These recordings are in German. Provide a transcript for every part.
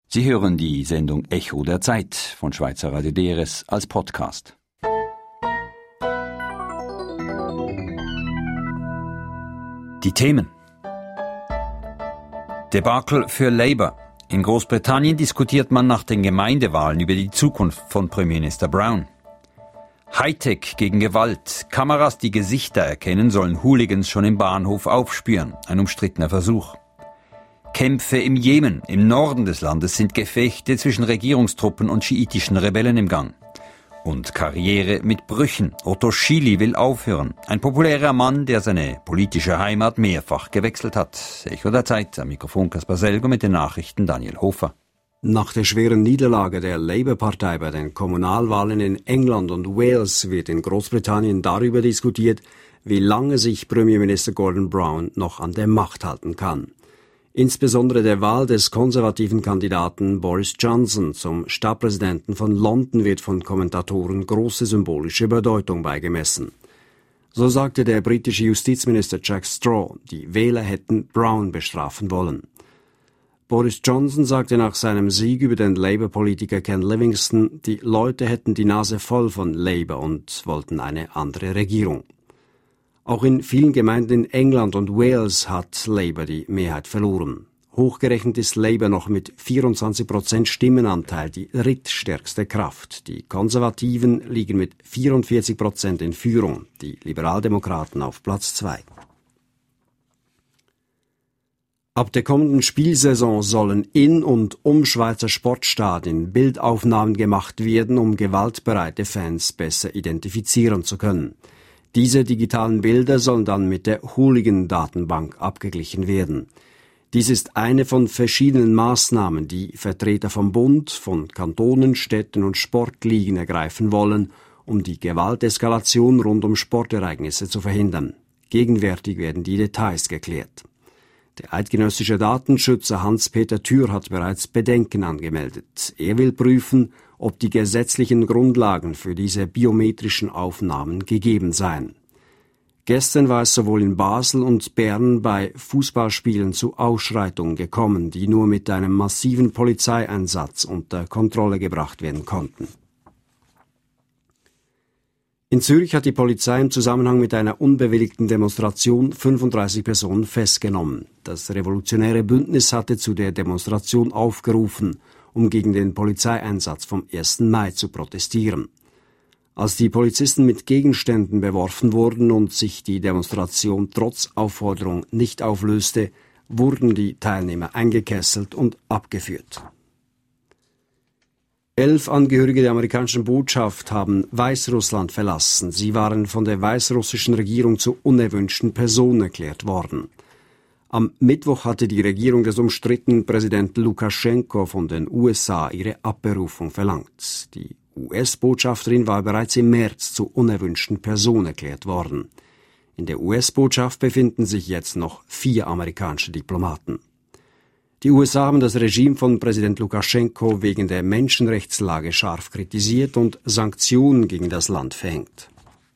Sie hören die Sendung Echo der Zeit von Schweizer Radio DRS als Podcast. Die Themen: Debakel für Labour. In Großbritannien diskutiert man nach den Gemeindewahlen über die Zukunft von Premierminister Brown. Hightech gegen Gewalt. Kameras, die Gesichter erkennen, sollen Hooligans schon im Bahnhof aufspüren. Ein umstrittener Versuch. Kämpfe im Jemen. Im Norden des Landes sind Gefechte zwischen Regierungstruppen und schiitischen Rebellen im Gang. Und Karriere mit Brüchen. Otto Schily will aufhören. Ein populärer Mann, der seine politische Heimat mehrfach gewechselt hat. Echo der Zeit, am Mikrofon Kaspar Selgo mit den Nachrichten Daniel Hofer. Nach der schweren Niederlage der Labour-Partei bei den Kommunalwahlen in England und Wales wird in Großbritannien darüber diskutiert, wie lange sich Premierminister Gordon Brown noch an der Macht halten kann. Insbesondere der Wahl des konservativen Kandidaten Boris Johnson zum Stadtpräsidenten von London wird von Kommentatoren große symbolische Bedeutung beigemessen. So sagte der britische Justizminister Jack Straw, die Wähler hätten Brown bestrafen wollen. Boris Johnson sagte nach seinem Sieg über den Labour-Politiker Ken Livingstone, die Leute hätten die Nase voll von Labour und wollten eine andere Regierung. Auch in vielen Gemeinden in England und Wales hat Labour die Mehrheit verloren. Hochgerechnet ist Labour noch mit 24% Stimmenanteil die drittstärkste Kraft. Die Konservativen liegen mit 44% in Führung, die Liberaldemokraten auf Platz 2. Ab der kommenden Spielsaison sollen in und um Schweizer Sportstadien Bildaufnahmen gemacht werden, um gewaltbereite Fans besser identifizieren zu können. Diese digitalen Bilder sollen dann mit der Hooligan-Datenbank abgeglichen werden. Dies ist eine von verschiedenen Maßnahmen, die Vertreter vom Bund, von Kantonen, Städten und Sportligen ergreifen wollen, um die Gewalteskalation rund um Sportereignisse zu verhindern. Gegenwärtig werden die Details geklärt. Der eidgenössische Datenschützer Hans-Peter Thür hat bereits Bedenken angemeldet. Er will prüfen, ob die gesetzlichen Grundlagen für diese biometrischen Aufnahmen gegeben seien. Gestern war es sowohl in Basel und Bern bei Fußballspielen zu Ausschreitungen gekommen, die nur mit einem massiven Polizeieinsatz unter Kontrolle gebracht werden konnten. In Zürich hat die Polizei im Zusammenhang mit einer unbewilligten Demonstration 35 Personen festgenommen. Das Revolutionäre Bündnis hatte zu der Demonstration aufgerufen, um gegen den Polizeieinsatz vom 1. Mai zu protestieren. Als die Polizisten mit Gegenständen beworfen wurden und sich die Demonstration trotz Aufforderung nicht auflöste, wurden die Teilnehmer eingekesselt und abgeführt. 11 Angehörige der amerikanischen Botschaft haben Weißrussland verlassen. Sie waren von der weißrussischen Regierung zu unerwünschten Personen erklärt worden. Am Mittwoch hatte die Regierung des umstrittenen Präsidenten Lukaschenko von den USA ihre Abberufung verlangt. Die US-Botschafterin war bereits im März zu unerwünschten Personen erklärt worden. In der US-Botschaft befinden sich jetzt noch 4 amerikanische Diplomaten. Die USA haben das Regime von Präsident Lukaschenko wegen der Menschenrechtslage scharf kritisiert und Sanktionen gegen das Land verhängt.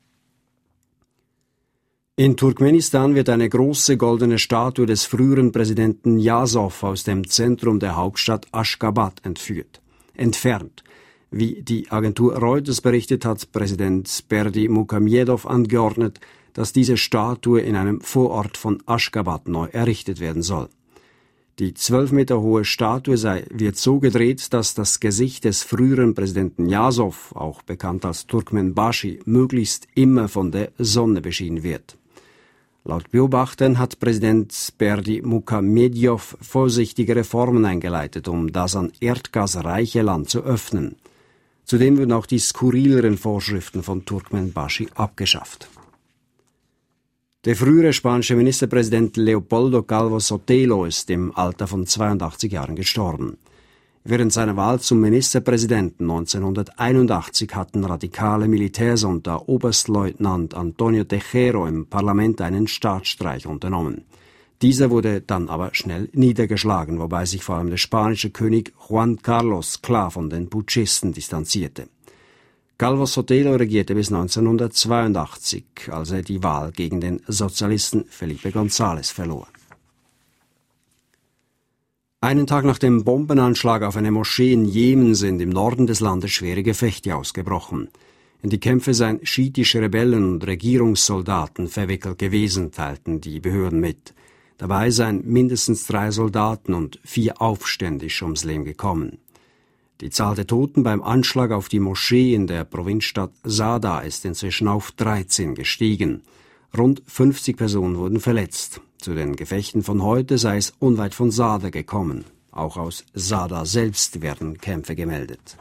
In Turkmenistan wird eine große goldene Statue des früheren Präsidenten Niyazow aus dem Zentrum der Hauptstadt Aşgabat entfernt. Wie die Agentur Reuters berichtet, hat Präsident Berdi Muhamedov angeordnet, dass diese Statue in einem Vorort von Aşgabat neu errichtet werden soll. Die 12 Meter hohe Statue wird so gedreht, dass das Gesicht des früheren Präsidenten Niyazow, auch bekannt als Turkmenbashi, möglichst immer von der Sonne beschienen wird. Laut Beobachtern hat Präsident Berdi Muhamedov vorsichtige Reformen eingeleitet, um das an Erdgas reiche Land zu öffnen. Zudem wurden auch die skurrileren Vorschriften von Turkmenbashi abgeschafft. Der frühere spanische Ministerpräsident Leopoldo Calvo Sotelo ist im Alter von 82 Jahren gestorben. Während seiner Wahl zum Ministerpräsidenten 1981 hatten radikale Militärs unter Oberstleutnant Antonio Tejero im Parlament einen Staatsstreich unternommen. Dieser wurde dann aber schnell niedergeschlagen, wobei sich vor allem der spanische König Juan Carlos klar von den Putschisten distanzierte. Calvo Sotelo regierte bis 1982, als er die Wahl gegen den Sozialisten Felipe González verlor. Einen Tag nach dem Bombenanschlag auf eine Moschee in Jemen sind im Norden des Landes schwere Gefechte ausgebrochen. In die Kämpfe seien schiitische Rebellen und Regierungssoldaten verwickelt gewesen, teilten die Behörden mit. Dabei seien mindestens 3 Soldaten und 4 Aufständische ums Leben gekommen. Die Zahl der Toten beim Anschlag auf die Moschee in der Provinzstadt Sada ist inzwischen auf 13 gestiegen. Rund 50 Personen wurden verletzt. Zu den Gefechten von heute sei es unweit von Sada gekommen. Auch aus Sada selbst werden Kämpfe gemeldet.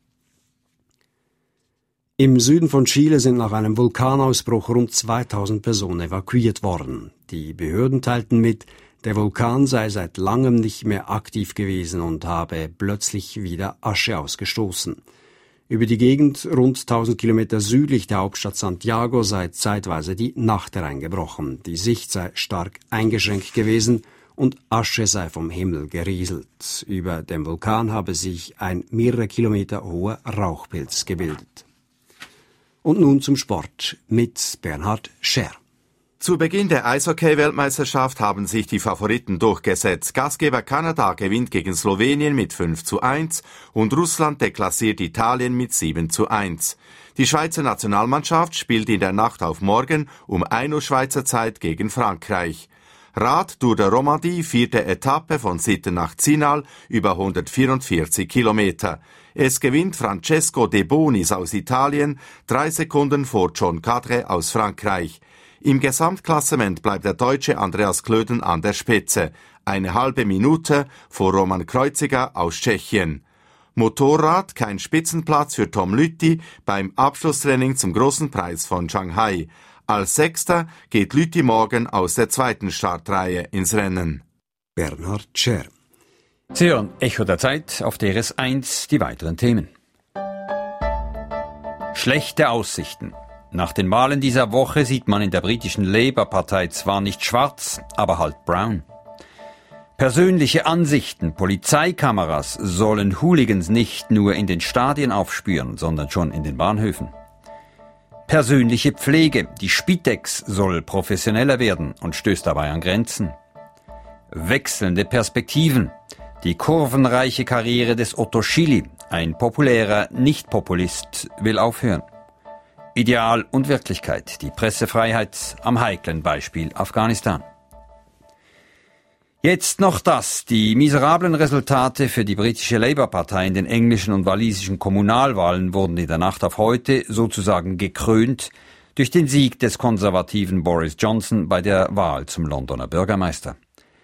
Im Süden von Chile sind nach einem Vulkanausbruch rund 2000 Personen evakuiert worden. Die Behörden teilten mit, der Vulkan sei seit langem nicht mehr aktiv gewesen und habe plötzlich wieder Asche ausgestoßen. Über die Gegend rund 1000 Kilometer südlich der Hauptstadt Santiago sei zeitweise die Nacht hereingebrochen. Die Sicht sei stark eingeschränkt gewesen und Asche sei vom Himmel gerieselt. Über dem Vulkan habe sich ein mehrere Kilometer hoher Rauchpilz gebildet. Und nun zum Sport mit Bernhard Scher. Zu Beginn der Eishockey-Weltmeisterschaft haben sich die Favoriten durchgesetzt. Gastgeber Kanada gewinnt gegen Slowenien mit 5:1 und Russland deklassiert Italien mit 7:1. Die Schweizer Nationalmannschaft spielt in der Nacht auf morgen um 1 Uhr Schweizer Zeit gegen Frankreich. Rad Tour de Romandie, 4. Etappe von Sitten nach Zinal, über 144 Kilometer. Es gewinnt Francesco De Bonis aus Italien, 3 Sekunden vor John Cadre aus Frankreich. Im Gesamtklassement bleibt der Deutsche Andreas Klöden an der Spitze, eine halbe Minute vor Roman Kreuziger aus Tschechien. Motorrad kein Spitzenplatz für Tom Lüthi beim Abschlusstraining zum Großen Preis von Shanghai. Als Sechster geht Lüthi morgen aus der 2. Startreihe ins Rennen. Bernhard Scher. Sie hören Echo der Zeit auf DRS1, die weiteren Themen. Schlechte Aussichten. Nach den Wahlen dieser Woche sieht man in der britischen Labour-Partei zwar nicht schwarz, aber halt brown. Persönliche Ansichten, Polizeikameras sollen Hooligans nicht nur in den Stadien aufspüren, sondern schon in den Bahnhöfen. Persönliche Pflege, die Spitex soll professioneller werden und stößt dabei an Grenzen. Wechselnde Perspektiven, die kurvenreiche Karriere des Otto Schily, ein populärer Nicht-Populist, will aufhören. Ideal und Wirklichkeit, die Pressefreiheit am heiklen Beispiel Afghanistan. Jetzt noch das. Die miserablen Resultate für die britische Labour-Partei in den englischen und walisischen Kommunalwahlen wurden in der Nacht auf heute sozusagen gekrönt durch den Sieg des konservativen Boris Johnson bei der Wahl zum Londoner Bürgermeister.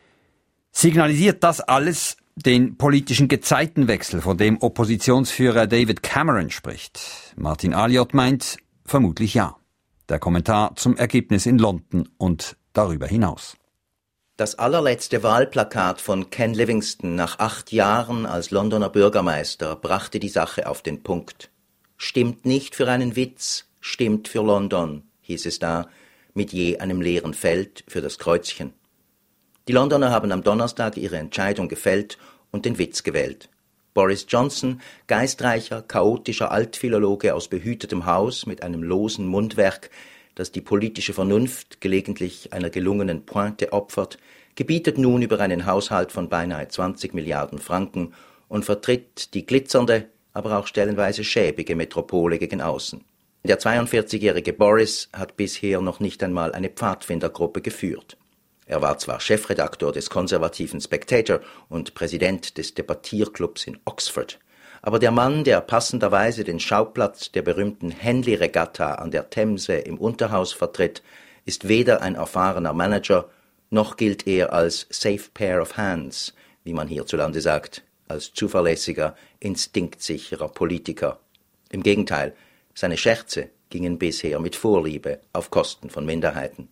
Signalisiert das alles den politischen Gezeitenwechsel, von dem Oppositionsführer David Cameron spricht? Martin Aliot meint, vermutlich ja. Der Kommentar zum Ergebnis in London und darüber hinaus. Das allerletzte Wahlplakat von Ken Livingstone nach 8 Jahren als Londoner Bürgermeister brachte die Sache auf den Punkt. Stimmt nicht für einen Witz, stimmt für London, hieß es da, mit je einem leeren Feld für das Kreuzchen. Die Londoner haben am Donnerstag ihre Entscheidung gefällt und den Witz gewählt. Boris Johnson, geistreicher, chaotischer Altphilologe aus behütetem Haus mit einem losen Mundwerk, das die politische Vernunft gelegentlich einer gelungenen Pointe opfert, gebietet nun über einen Haushalt von beinahe 20 Milliarden Franken und vertritt die glitzernde, aber auch stellenweise schäbige Metropole gegen außen. Der 42-jährige Boris hat bisher noch nicht einmal eine Pfadfindergruppe geführt. Er war zwar Chefredaktor des konservativen Spectator und Präsident des Debattierclubs in Oxford, aber der Mann, der passenderweise den Schauplatz der berühmten Henley-Regatta an der Themse im Unterhaus vertritt, ist weder ein erfahrener Manager, noch gilt er als safe pair of hands, wie man hierzulande sagt, als zuverlässiger, instinktsicherer Politiker. Im Gegenteil, seine Scherze gingen bisher mit Vorliebe auf Kosten von Minderheiten.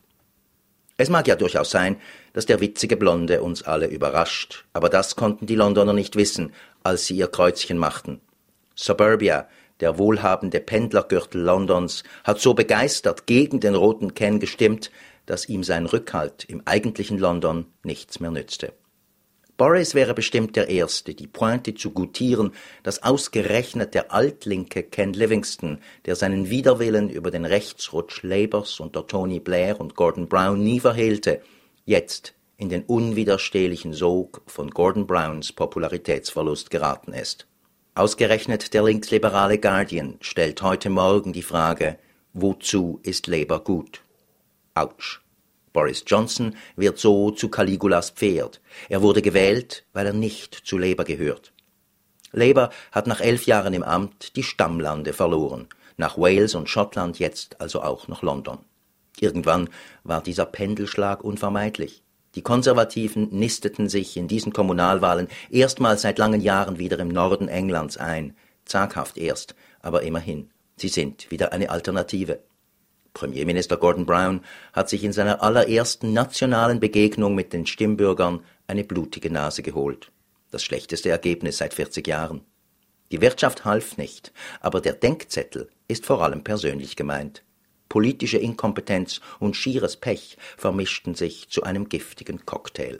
Es mag ja durchaus sein, dass der witzige Blonde uns alle überrascht, aber das konnten die Londoner nicht wissen, als sie ihr Kreuzchen machten. Suburbia, der wohlhabende Pendlergürtel Londons, hat so begeistert gegen den roten Ken gestimmt, dass ihm sein Rückhalt im eigentlichen London nichts mehr nützte. Boris wäre bestimmt der Erste, die Pointe zu gutieren, dass ausgerechnet der altlinke Ken Livingstone, der seinen Widerwillen über den Rechtsrutsch Labours unter Tony Blair und Gordon Brown nie verhehlte, jetzt in den unwiderstehlichen Sog von Gordon Browns Popularitätsverlust geraten ist. Ausgerechnet der linksliberale Guardian stellt heute Morgen die Frage, wozu ist Labour gut? Autsch. Boris Johnson wird so zu Caligulas Pferd. Er wurde gewählt, weil er nicht zu Labour gehört. Labour hat nach 11 Jahren im Amt die Stammlande verloren. Nach Wales und Schottland jetzt also auch noch London. Irgendwann war dieser Pendelschlag unvermeidlich. Die Konservativen nisteten sich in diesen Kommunalwahlen erstmals seit langen Jahren wieder im Norden Englands ein. Zaghaft erst, aber immerhin. Sie sind wieder eine Alternative. Premierminister Gordon Brown hat sich in seiner allerersten nationalen Begegnung mit den Stimmbürgern eine blutige Nase geholt. Das schlechteste Ergebnis seit 40 Jahren. Die Wirtschaft half nicht, aber der Denkzettel ist vor allem persönlich gemeint. Politische Inkompetenz und schieres Pech vermischten sich zu einem giftigen Cocktail.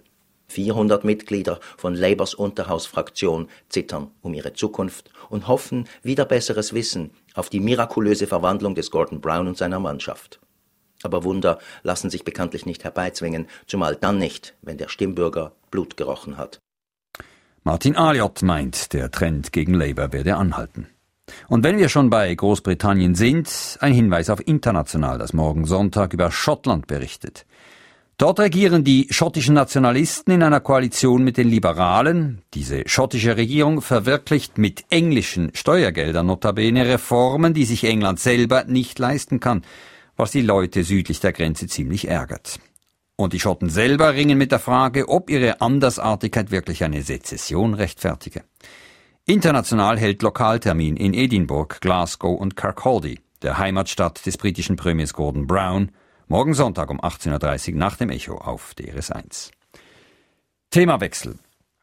400 Mitglieder von Labours Unterhausfraktion zittern um ihre Zukunft und hoffen, wider besseres Wissen, auf die mirakulöse Verwandlung des Gordon Brown und seiner Mannschaft. Aber Wunder lassen sich bekanntlich nicht herbeizwingen, zumal dann nicht, wenn der Stimmbürger Blut gerochen hat. Martin Aliot meint, der Trend gegen Labour werde anhalten. Und wenn wir schon bei Großbritannien sind, ein Hinweis auf International, das morgen Sonntag über Schottland berichtet. Dort regieren die schottischen Nationalisten in einer Koalition mit den Liberalen. Diese schottische Regierung verwirklicht mit englischen Steuergeldern notabene Reformen, die sich England selber nicht leisten kann, was die Leute südlich der Grenze ziemlich ärgert. Und die Schotten selber ringen mit der Frage, ob ihre Andersartigkeit wirklich eine Sezession rechtfertige. International hält Lokaltermin in Edinburgh, Glasgow und Kirkcaldy, der Heimatstadt des britischen Premiers Gordon Brown, morgen Sonntag um 18.30 Uhr nach dem Echo auf DRS1. Themawechsel.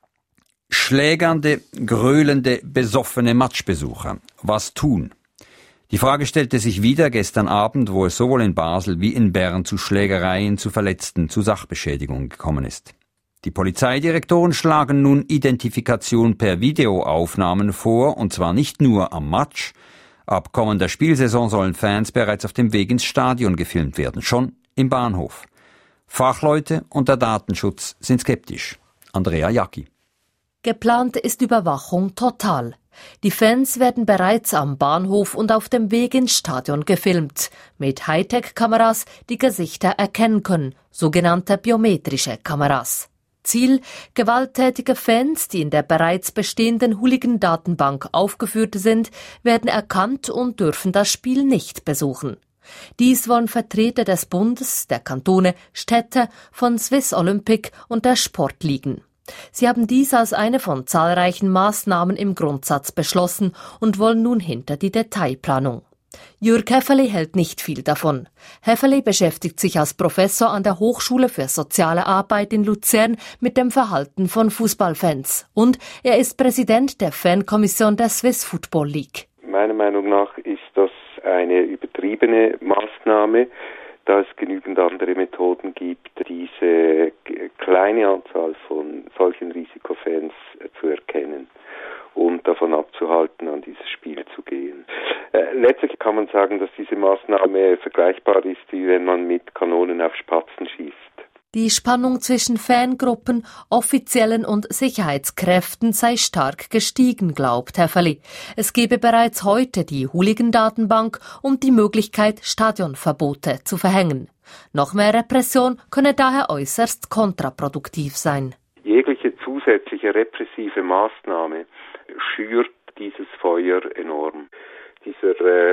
Schlägernde, gröhlende, besoffene Matchbesucher. Was tun? Die Frage stellte sich wieder gestern Abend, wo es sowohl in Basel wie in Bern zu Schlägereien, zu Verletzten, zu Sachbeschädigungen gekommen ist. Die Polizeidirektoren schlagen nun Identifikation per Videoaufnahmen vor, und zwar nicht nur am Match. Ab kommender Spielsaison sollen Fans bereits auf dem Weg ins Stadion gefilmt werden, schon im Bahnhof. Fachleute und der Datenschutz sind skeptisch. Andrea Jacki. Geplant ist Überwachung total. Die Fans werden bereits am Bahnhof und auf dem Weg ins Stadion gefilmt, mit Hightech-Kameras, die Gesichter erkennen können, sogenannte biometrische Kameras. Ziel: gewalttätige Fans, die in der bereits bestehenden Hooligan-Datenbank aufgeführt sind, werden erkannt und dürfen das Spiel nicht besuchen. Dies wollen Vertreter des Bundes, der Kantone, Städte, von Swiss Olympic und der Sportligen. Sie haben dies als eine von zahlreichen Maßnahmen im Grundsatz beschlossen und wollen nun hinter die Detailplanung. Jürg Häferli hält nicht viel davon. Häferli beschäftigt sich als Professor an der Hochschule für Soziale Arbeit in Luzern mit dem Verhalten von Fußballfans. Und er ist Präsident der Fankommission der Swiss Football League. Meiner Meinung nach ist das eine übertriebene Maßnahme, da es genügend andere Methoden gibt, diese kleine Anzahl von solchen Risikofans zu erkennen und davon abzuhalten, an dieses Spiel zu gehen. Letztlich kann man sagen, dass diese Maßnahme vergleichbar ist, wie wenn man mit Kanonen auf Spatzen schießt. Die Spannung zwischen Fangruppen, Offiziellen und Sicherheitskräften sei stark gestiegen, glaubt Häferli. Es gebe bereits heute die Hooligan-Datenbank und die Möglichkeit, Stadionverbote zu verhängen. Noch mehr Repression könne daher äußerst kontraproduktiv sein. Jegliche zusätzliche repressive Maßnahme schürt dieses Feuer enorm. Dieser,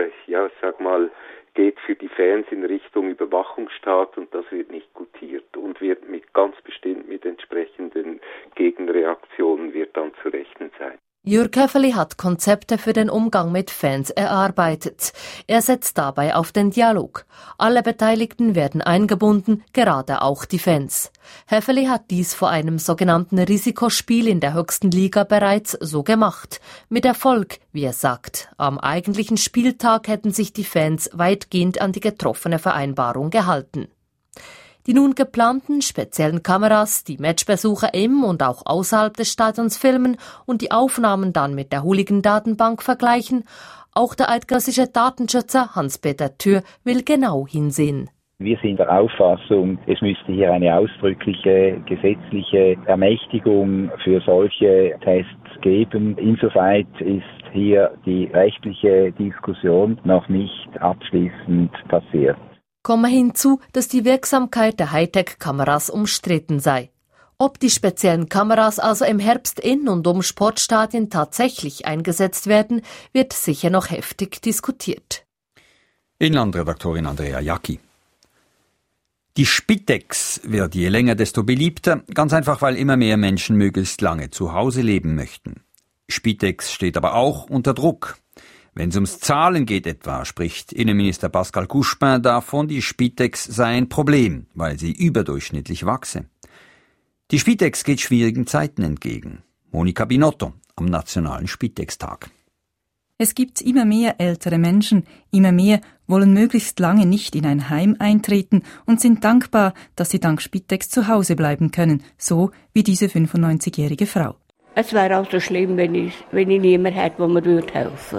geht für die Fans in Richtung Überwachungsstaat, und das wird nicht gutiert und wird ganz bestimmt mit entsprechenden Gegenreaktionen wird dann zu rechnen sein. Jürg Häferli hat Konzepte für den Umgang mit Fans erarbeitet. Er setzt dabei auf den Dialog. Alle Beteiligten werden eingebunden, gerade auch die Fans. Häferli hat dies vor einem sogenannten Risikospiel in der höchsten Liga bereits so gemacht. Mit Erfolg, wie er sagt. Am eigentlichen Spieltag hätten sich die Fans weitgehend an die getroffene Vereinbarung gehalten. Die nun geplanten speziellen Kameras, die Matchbesucher im und auch außerhalb des Stadions filmen und die Aufnahmen dann mit der Hooligan-Datenbank vergleichen, auch der eidgenössische Datenschützer Hans-Peter Thür will genau hinsehen. Wir sind der Auffassung, es müsste hier eine ausdrückliche gesetzliche Ermächtigung für solche Tests geben. Insoweit ist hier die rechtliche Diskussion noch nicht abschließend passiert. Komme hinzu, dass die Wirksamkeit der Hightech-Kameras umstritten sei. Ob die speziellen Kameras also im Herbst in und um Sportstadien tatsächlich eingesetzt werden, wird sicher noch heftig diskutiert. Inlandredaktorin Andrea Jacki. Die Spitex wird je länger desto beliebter, ganz einfach, weil immer mehr Menschen möglichst lange zu Hause leben möchten. Spitex steht aber auch unter Druck. Wenn es ums Zahlen geht etwa, spricht Innenminister Pascal Couchepin davon, die Spitex sei ein Problem, weil sie überdurchschnittlich wachse. Die Spitex geht schwierigen Zeiten entgegen. Monika Binotto am Nationalen Spitex-Tag. Es gibt immer mehr ältere Menschen, immer mehr wollen möglichst lange nicht in ein Heim eintreten und sind dankbar, dass sie dank Spitex zu Hause bleiben können, so wie diese 95-jährige Frau. Es wäre also schlimm, wenn ich niemanden hätte, der mir helfen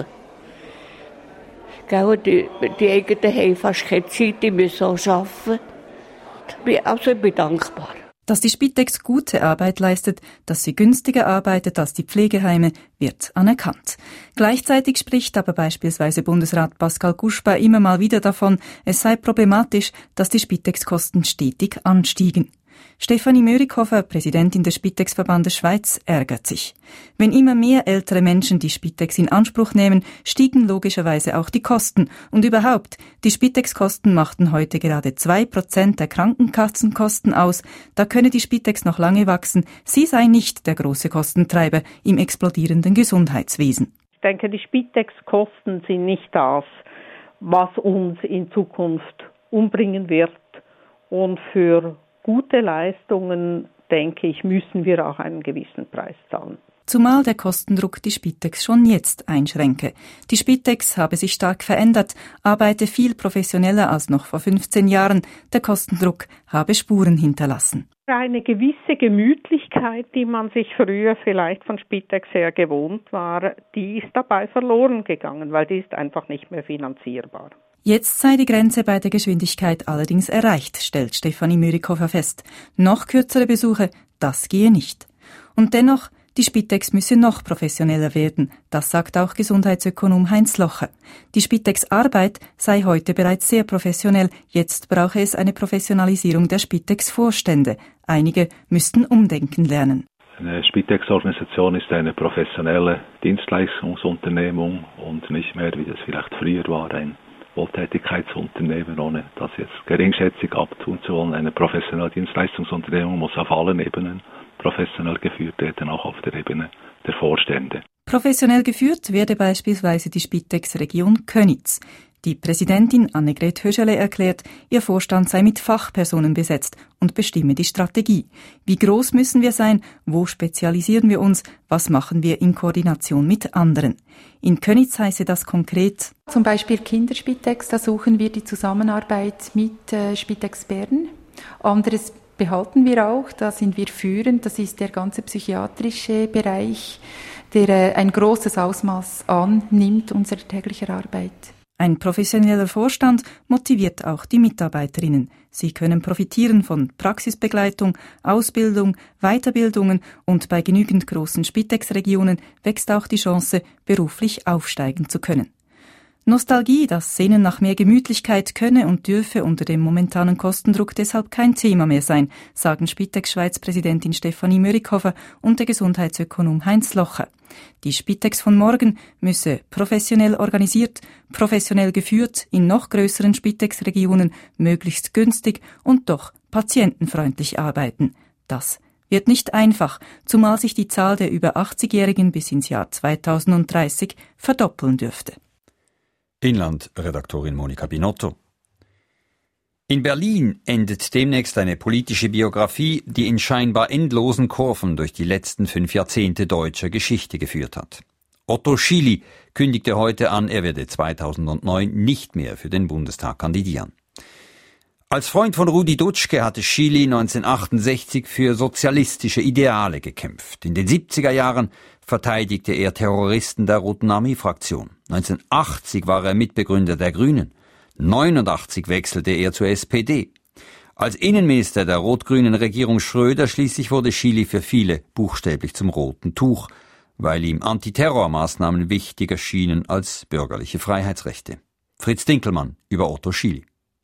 würde. Die eigenen haben fast keine Zeit, die müssen auch arbeiten. Also ich bin dankbar. Dass die Spitex gute Arbeit leistet, dass sie günstiger arbeitet als die Pflegeheime, wird anerkannt. Gleichzeitig spricht aber beispielsweise Bundesrat Pascal Couchepin immer mal wieder davon, es sei problematisch, dass die Spitex-Kosten stetig anstiegen. Stefanie Mörikhofer, Präsidentin des Spitex-Verbandes Schweiz, ärgert sich. Wenn immer mehr ältere Menschen die Spitex in Anspruch nehmen, stiegen logischerweise auch die Kosten. Und überhaupt, die Spitex-Kosten machten heute gerade 2% der Krankenkassenkosten aus. Da könne die Spitex noch lange wachsen. Sie sei nicht der große Kostentreiber im explodierenden Gesundheitswesen. Ich denke, die Spitex-Kosten sind nicht das, was uns in Zukunft umbringen wird. Und für gute Leistungen, denke ich, müssen wir auch einen gewissen Preis zahlen. Zumal der Kostendruck die Spitex schon jetzt einschränke. Die Spitex habe sich stark verändert, arbeite viel professioneller als noch vor 15 Jahren. Der Kostendruck habe Spuren hinterlassen. Eine gewisse Gemütlichkeit, die man sich früher vielleicht von Spitex her gewohnt war, die ist dabei verloren gegangen, weil die ist einfach nicht mehr finanzierbar. Jetzt sei die Grenze bei der Geschwindigkeit allerdings erreicht, stellt Stefanie Mörikhofer fest. Noch kürzere Besuche, das gehe nicht. Und dennoch, die Spitex müsse noch professioneller werden, das sagt auch Gesundheitsökonom Heinz Locher. Die Spitex-Arbeit sei heute bereits sehr professionell, jetzt brauche es eine Professionalisierung der Spitex-Vorstände. Einige müssten umdenken lernen. Eine Spitex-Organisation ist eine professionelle Dienstleistungsunternehmung und nicht mehr, wie das vielleicht früher war, ein Wohltätigkeitsunternehmen, ohne das jetzt geringschätzig abtun zu wollen. Eine professionelle Dienstleistungsunternehmung muss auf allen Ebenen professionell geführt werden, auch auf der Ebene der Vorstände. Professionell geführt werde beispielsweise die Spitex-Region Köniz. Die Präsidentin Annegret Höschele erklärt, ihr Vorstand sei mit Fachpersonen besetzt und bestimme die Strategie. Wie groß müssen wir sein? Wo spezialisieren wir uns? Was machen wir in Koordination mit anderen? In Köniz heiße das konkret: Zum Beispiel Kinderspitex, da suchen wir die Zusammenarbeit mit Spitex Bern. Anderes behalten wir auch, da sind wir führend, das ist der ganze psychiatrische Bereich, der ein großes Ausmaß annimmt unserer täglichen Arbeit. Ein professioneller Vorstand motiviert auch die Mitarbeiterinnen. Sie können profitieren von Praxisbegleitung, Ausbildung, Weiterbildungen und bei genügend großen Spitex-Regionen wächst auch die Chance, beruflich aufsteigen zu können. Nostalgie, das Sehnen nach mehr Gemütlichkeit könne und dürfe unter dem momentanen Kostendruck deshalb kein Thema mehr sein, sagen Spitex-Schweiz-Präsidentin Stefanie Mörikhofer und der Gesundheitsökonom Heinz Locher. Die Spitex von morgen müsse professionell organisiert, professionell geführt, in noch größeren Spitex-Regionen, möglichst günstig und doch patientenfreundlich arbeiten. Das wird nicht einfach, zumal sich die Zahl der über 80-Jährigen bis ins Jahr 2030 verdoppeln dürfte. Inlandredaktorin Monika Binotto. In Berlin endet demnächst eine politische Biografie, die in scheinbar endlosen Kurven durch die letzten 5 Jahrzehnte deutscher Geschichte geführt hat. Otto Schily kündigte heute an, er werde 2009 nicht mehr für den Bundestag kandidieren. Als Freund von Rudi Dutschke hatte Schily 1968 für sozialistische Ideale gekämpft. In den 70er Jahren verteidigte er Terroristen der Roten Armee-Fraktion. 1980 war er Mitbegründer der Grünen. 1989 wechselte er zur SPD. Als Innenminister der rot-grünen Regierung Schröder schließlich wurde Chili für viele buchstäblich zum roten Tuch, weil ihm Antiterrormaßnahmen wichtiger schienen als bürgerliche Freiheitsrechte. Fritz Dinkelmann über Otto Schily.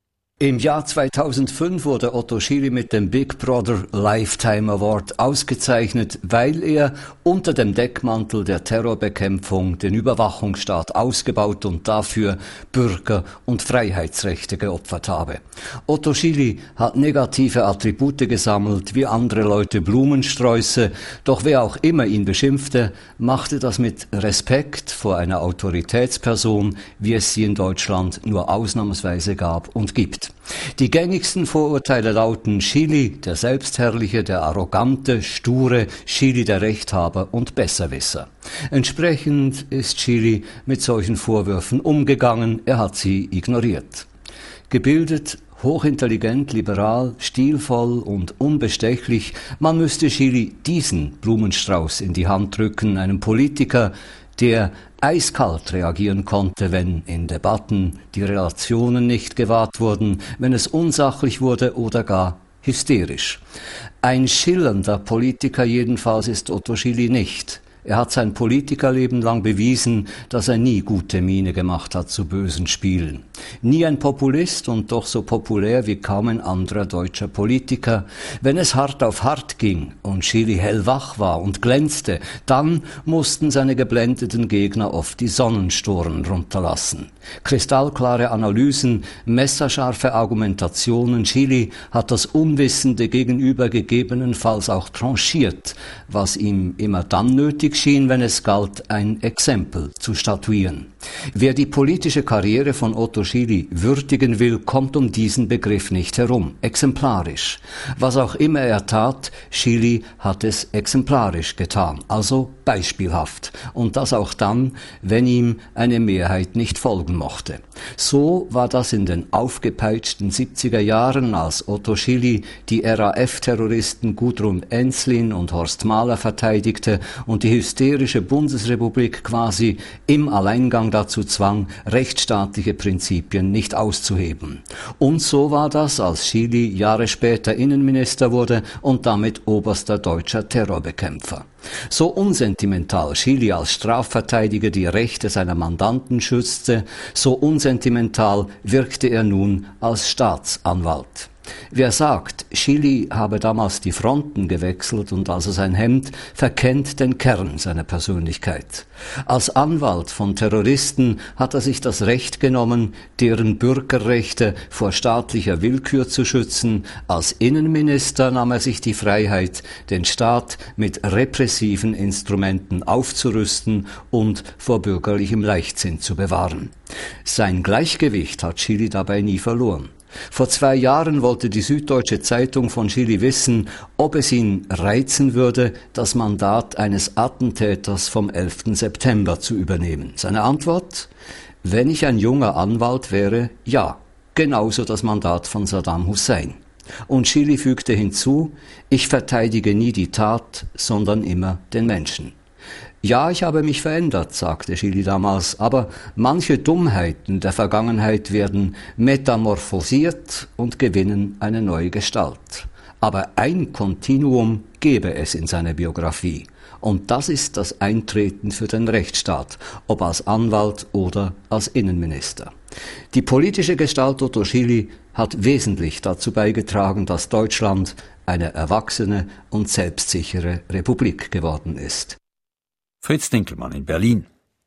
Im Jahr 2005 wurde Otto Schily mit dem Big Brother Lifetime Award ausgezeichnet, weil er unter dem Deckmantel der Terrorbekämpfung den Überwachungsstaat ausgebaut und dafür Bürger- und Freiheitsrechte geopfert habe. Otto Schily hat negative Attribute gesammelt, wie andere Leute Blumensträuße, doch wer auch immer ihn beschimpfte, machte das mit Respekt vor einer Autoritätsperson, wie es sie in Deutschland nur ausnahmsweise gab und gibt. Die gängigsten Vorurteile lauten Schily, der Selbstherrliche, der Arrogante, Sture, Schily, der Rechthaber und Besserwisser. Entsprechend ist Schily mit solchen Vorwürfen umgegangen, er hat sie ignoriert. Gebildet, hochintelligent, liberal, stilvoll und unbestechlich, man müsste Schily diesen Blumenstrauß in die Hand drücken, einem Politiker, der eiskalt reagieren konnte, wenn in Debatten die Relationen nicht gewahrt wurden, wenn es unsachlich wurde oder gar hysterisch. Ein schillernder Politiker jedenfalls ist Otto Schily nicht. Er hat sein Politikerleben lang bewiesen, dass er nie gute Miene gemacht hat zu bösen Spielen. Nie ein Populist und doch so populär wie kaum ein anderer deutscher Politiker. Wenn es hart auf hart ging und Schily hellwach war und glänzte, dann mussten seine geblendeten Gegner oft die Sonnenstoren runterlassen. Kristallklare Analysen, messerscharfe Argumentationen. Schily hat das Unwissende gegenüber gegebenenfalls auch tranchiert, was ihm immer dann nötig schien, wenn es galt, ein Exempel zu statuieren. Wer die politische Karriere von Otto Schily würdigen will, kommt um diesen Begriff nicht herum. Exemplarisch. Was auch immer er tat, Schily hat es exemplarisch getan, also beispielhaft. Und das auch dann, wenn ihm eine Mehrheit nicht folgen mochte. So war das in den aufgepeitschten 70er Jahren, als Otto Schily die RAF-Terroristen Gudrun Ensslin und Horst Mahler verteidigte und die hysterische Bundesrepublik quasi im Alleingang dazu zwang, rechtsstaatliche Prinzipien nicht auszuheben. Und so war das, als Schily Jahre später Innenminister wurde und damit oberster deutscher Terrorbekämpfer. So unsentimental Schily als Strafverteidiger die Rechte seiner Mandanten schützte, so unsentimental wirkte er nun als Staatsanwalt. Wer sagt, Schily habe damals die Fronten gewechselt und also sein Hemd, verkennt den Kern seiner Persönlichkeit. Als Anwalt von Terroristen hat er sich das Recht genommen, deren Bürgerrechte vor staatlicher Willkür zu schützen. Als Innenminister nahm er sich die Freiheit, den Staat mit repressiven Instrumenten aufzurüsten und vor bürgerlichem Leichtsinn zu bewahren. Sein Gleichgewicht hat Schily dabei nie verloren. Vor 2 Jahren wollte die Süddeutsche Zeitung von Schily wissen, ob es ihn reizen würde, das Mandat eines Attentäters vom 11. September zu übernehmen. Seine Antwort? Wenn ich ein junger Anwalt wäre, ja, genauso das Mandat von Saddam Hussein. Und Schily fügte hinzu, ich verteidige nie die Tat, sondern immer den Menschen. Ja, ich habe mich verändert, sagte Schily damals, aber manche Dummheiten der Vergangenheit werden metamorphosiert und gewinnen eine neue Gestalt. Aber ein Kontinuum gebe es in seiner Biografie. Und das ist das Eintreten für den Rechtsstaat, ob als Anwalt oder als Innenminister. Die politische Gestalt Otto Schily hat wesentlich dazu beigetragen, dass Deutschland eine erwachsene und selbstsichere Republik geworden ist. Fritz Dinkelmann in Berlin.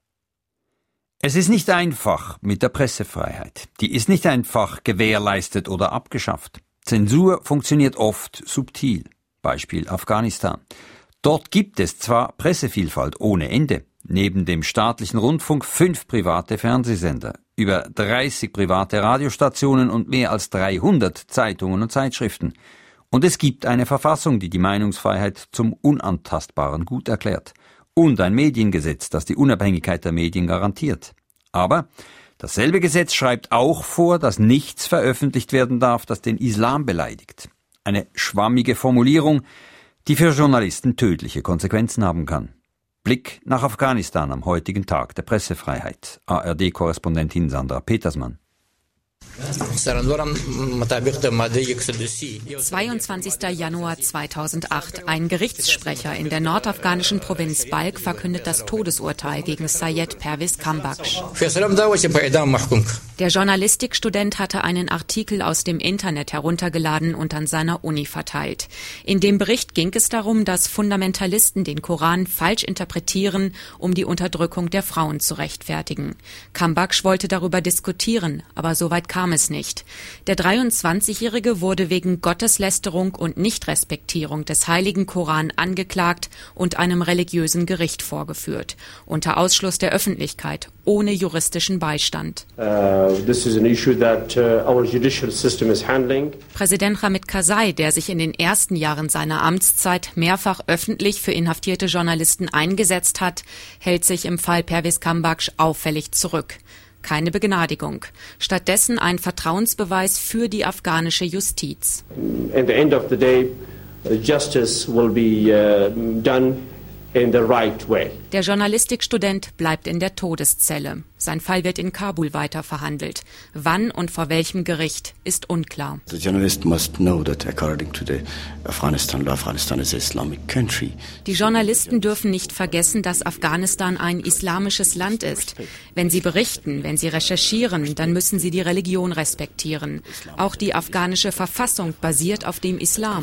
Es ist nicht einfach mit der Pressefreiheit. Die ist nicht einfach gewährleistet oder abgeschafft. Zensur funktioniert oft subtil. Beispiel Afghanistan. Dort gibt es zwar Pressevielfalt ohne Ende. Neben dem staatlichen Rundfunk 5 private Fernsehsender, über 30 private Radiostationen und mehr als 300 Zeitungen und Zeitschriften. Und es gibt eine Verfassung, die die Meinungsfreiheit zum unantastbaren Gut erklärt. Und ein Mediengesetz, das die Unabhängigkeit der Medien garantiert. Aber dasselbe Gesetz schreibt auch vor, dass nichts veröffentlicht werden darf, das den Islam beleidigt. Eine schwammige Formulierung, die für Journalisten tödliche Konsequenzen haben kann. Blick nach Afghanistan am heutigen Tag der Pressefreiheit. ARD-Korrespondentin Sandra Petersmann. 22. Januar 2008. Ein Gerichtssprecher in der nordafghanischen Provinz Balkh verkündet das Todesurteil gegen Syed Pervez Kambakhsh. Der Journalistikstudent hatte einen Artikel aus dem Internet heruntergeladen und an seiner Uni verteilt. In dem Bericht ging es darum, dass Fundamentalisten den Koran falsch interpretieren, um die Unterdrückung der Frauen zu rechtfertigen. Kambakhsh wollte darüber diskutieren, aber soweit kam es nicht. Der 23-Jährige wurde wegen Gotteslästerung und Nichtrespektierung des heiligen Koran angeklagt und einem religiösen Gericht vorgeführt, unter Ausschluss der Öffentlichkeit, ohne juristischen Beistand. Präsident Hamid Karzai, der sich in den ersten Jahren seiner Amtszeit mehrfach öffentlich für inhaftierte Journalisten eingesetzt hat, hält sich im Fall Pervez Kambakhsh auffällig zurück. Keine Begnadigung. Stattdessen ein Vertrauensbeweis für die afghanische Justiz. At the end of the day, justice will be done in the right way. Der Journalistikstudent bleibt in der Todeszelle. Sein Fall wird in Kabul weiter verhandelt. Wann und vor welchem Gericht ist unklar. The journalist must know that according to the Afghanistan law, Afghanistan is an Islamic country. Die Journalisten dürfen nicht vergessen, dass Afghanistan ein islamisches Land ist. Wenn sie berichten, wenn sie recherchieren, dann müssen sie die Religion respektieren. Auch die afghanische Verfassung basiert auf dem Islam.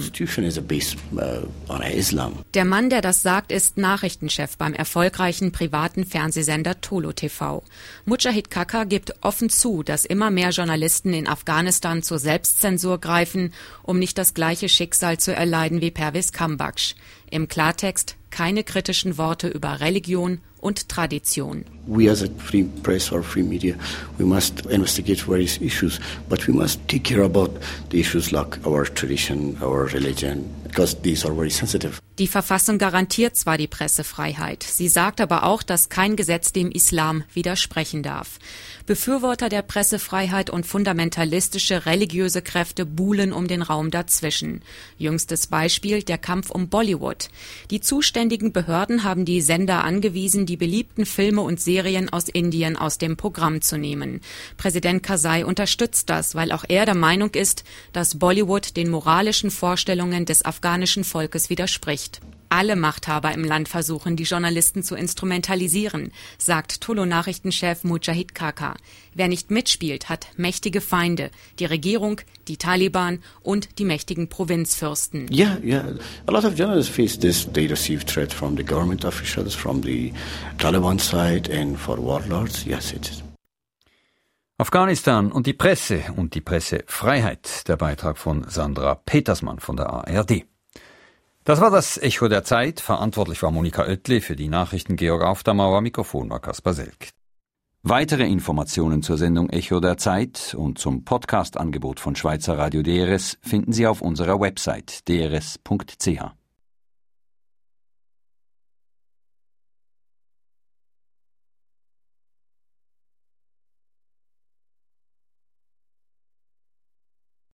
Der Mann, der das sagt, ist Nachrichtenchef beim erfolgreichen privaten Fernsehsender Tolo TV. Mujahid Kaka gibt offen zu, dass immer mehr Journalisten in Afghanistan zur Selbstzensur greifen, um nicht das gleiche Schicksal zu erleiden wie Pervez Kambakhsh. Im Klartext keine kritischen Worte über Religion und Tradition. We as a free press or free media, we must investigate various issues, but we must take care about the issues like our tradition, our religion, because these are very sensitive. Die Verfassung garantiert zwar die Pressefreiheit, sie sagt aber auch, dass kein Gesetz dem Islam widersprechen darf. Befürworter der Pressefreiheit und fundamentalistische religiöse Kräfte buhlen um den Raum dazwischen. Jüngstes Beispiel der Kampf um Bollywood. Die zuständigen Behörden haben die Sender angewiesen, die beliebten Filme und Serien aus Indien aus dem Programm zu nehmen. Präsident Karzai unterstützt das, weil auch er der Meinung ist, dass Bollywood den moralischen Vorstellungen des afghanischen Volkes widerspricht. Alle Machthaber im Land versuchen, die Journalisten zu instrumentalisieren, sagt Tolo-Nachrichtenchef Mujahid Kaka. Wer nicht mitspielt, hat mächtige Feinde. Die Regierung, die Taliban und die mächtigen Provinzfürsten. Yeah. A lot of journalists face this. They receive threat from the government officials, from the Taliban side and for warlords. Yes, it is. Afghanistan und die Presse und die Pressefreiheit. Der Beitrag von Sandra Petersmann von der ARD. Das war das Echo der Zeit. Verantwortlich war Monika Oettle, für die Nachrichten Georg Aufdermauer, Mikrofon war Kaspar Selk. Weitere Informationen zur Sendung Echo der Zeit und zum Podcast-Angebot von Schweizer Radio DRS finden Sie auf unserer Website drs.ch.